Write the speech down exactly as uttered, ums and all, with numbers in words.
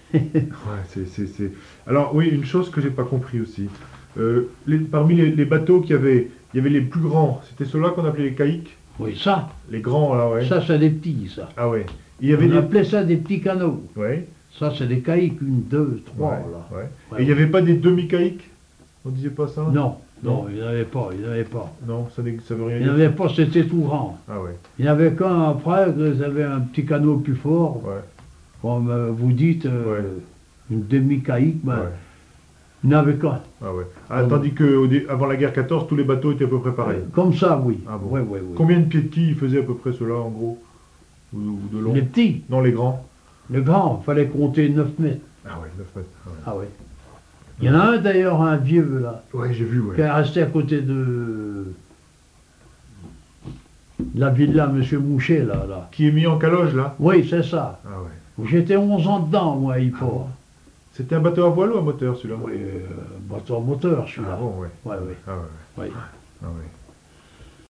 Ouais, c'est, c'est, c'est- Alors oui, une chose que j'ai pas compris aussi. Euh, les- parmi les, les bateaux qu'il y avait, il y avait les plus grands. C'était ceux-là qu'on appelait les caïques. Oui, ça, Les grands, là, ouais. ça c'est des petits, ça. Ah ouais. Il y avait On des... appelait ça des petits canots. Ouais, Ça, c'est des caïques, une, deux, trois, ouais, là. ouais. Ouais, Et il n'y ouais. avait pas des demi-caïques? On disait pas ça? Non, Non. non, il n'y en avait pas, il n'y en avait pas. Non, ça, n'est- ça veut rien Il n'y en dire. avait pas, c'était tout grand. Ah ouais, Il n'y en avait qu'un après, ils avaient un petit canot plus fort, ouais, comme euh, vous dites, euh, Ouais. une demi-caïque, mais ouais. il n'y en avait qu'un. Ah ouais. Ah, Comme- tandis qu'avant la guerre quatorze, tous les bateaux étaient à peu près pareils. Comme ça, oui. Ah bon. Oui, oui, oui. Combien de pieds de quille faisaient à peu près ceux-là, en gros? Ou, ou de long? Les petits, Non, les grands. les grands, il fallait compter neuf mètres. Ah ouais, neuf mètres. Ah ouais. Ah oui. Il y en a un d'ailleurs, un vieux là, Ouais, j'ai vu, ouais. qui est resté à côté de, de la villa Monsieur Mouchet là, là. Qui est mis en caloge, là? Oui, c'est ça. Ah ouais. J'étais onze ans dedans, moi, il faut. C'était un bateau à voile ou à moteur, celui-là? Oui, euh, bateau à moteur celui-là. Ah bon, ouais. Ouais, ouais, Ah ouais, ouais. ouais. Ah ouais.